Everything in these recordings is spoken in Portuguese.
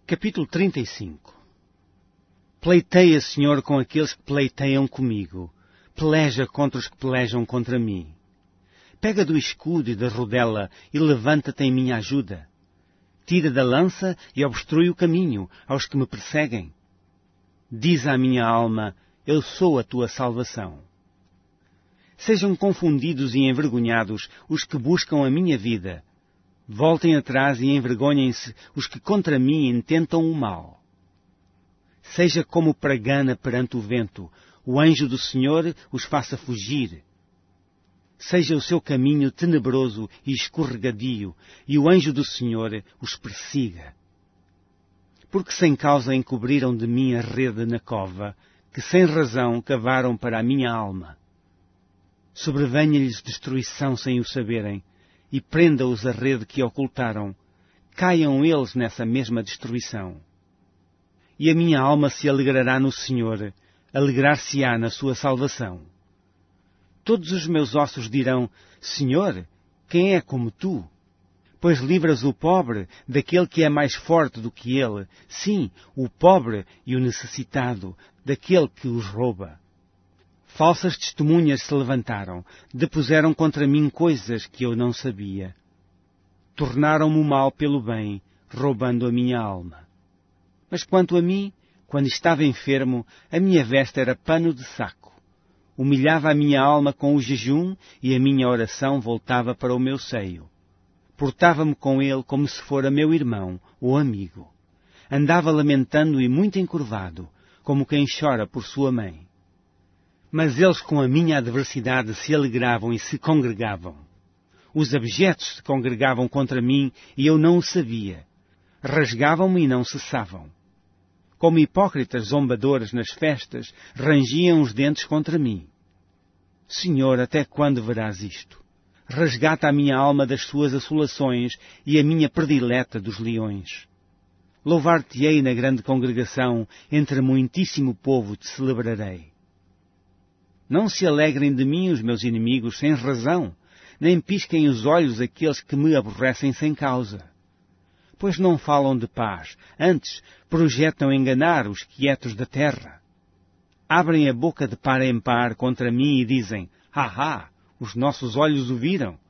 Capítulo 35. Pleiteia, Senhor, com aqueles que pleiteiam comigo. Peleja contra os que pelejam contra mim. Pega do escudo e da rodela e levanta-te em minha ajuda. Tira da lança e obstrui o caminho aos que me perseguem. Diz à minha alma, eu sou a tua salvação. Sejam confundidos e envergonhados os que buscam a minha vida. Voltem atrás e envergonhem-se os que contra mim intentam o mal. Seja como pragana perante o vento, o anjo do Senhor os faça fugir. Seja o seu caminho tenebroso e escorregadio, e o anjo do Senhor os persiga. Porque sem causa encobriram de mim a rede na cova, que sem razão cavaram para a minha alma. Sobrevenha-lhes destruição sem o saberem, e prenda-os a rede que ocultaram, caiam eles nessa mesma destruição. E a minha alma se alegrará no Senhor, alegrar-se-á na sua salvação. Todos os meus ossos dirão, Senhor, quem é como tu? Pois livras o pobre daquele que é mais forte do que ele, sim, o pobre e o necessitado, daquele que os rouba. Falsas testemunhas se levantaram, depuseram contra mim coisas que eu não sabia. Tornaram-me o mal pelo bem, roubando a minha alma. Mas quanto a mim, quando estava enfermo, a minha veste era pano de saco. Humilhava a minha alma com o jejum e a minha oração voltava para o meu seio. Portava-me com ele como se fora meu irmão ou amigo. Andava lamentando e muito encurvado, como quem chora por sua mãe. Mas eles com a minha adversidade se alegravam e se congregavam. Os abjetos se congregavam contra mim e eu não o sabia. Rasgavam-me e não cessavam. Como hipócritas zombadores nas festas, rangiam os dentes contra mim. Senhor, até quando verás isto? Resgata a minha alma das suas assolações e a minha predileta dos leões. Louvar-te-ei na grande congregação, entre muitíssimo povo te celebrarei. Não se alegrem de mim os meus inimigos sem razão, nem pisquem os olhos aqueles que me aborrecem sem causa. Pois não falam de paz, antes projetam enganar os quietos da terra. Abrem a boca de par em par contra mim e dizem, os nossos olhos o viram.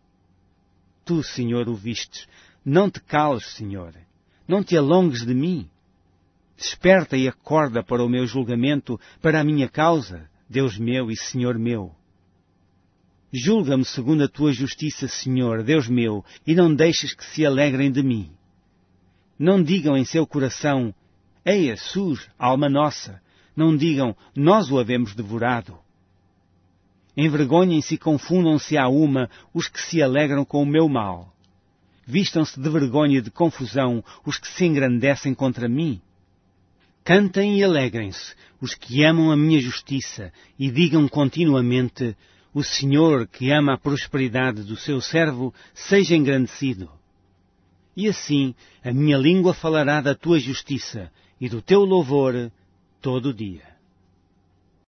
Tu, Senhor, o vistes. Não te cales, Senhor. Não te alongues de mim. Desperta e acorda para o meu julgamento, para a minha causa, Deus meu e Senhor meu. Julga-me segundo a tua justiça, Senhor, Deus meu, e não deixes que se alegrem de mim. Não digam em seu coração, eia, sus, alma nossa. Não digam, nós o havemos devorado. Envergonhem-se e confundam-se à uma os que se alegram com o meu mal. Vistam-se de vergonha e de confusão os que se engrandecem contra mim. Cantem e alegrem-se os que amam a minha justiça e digam continuamente, o Senhor que ama a prosperidade do seu servo seja engrandecido. E assim a minha língua falará da tua justiça e do teu louvor todo o dia.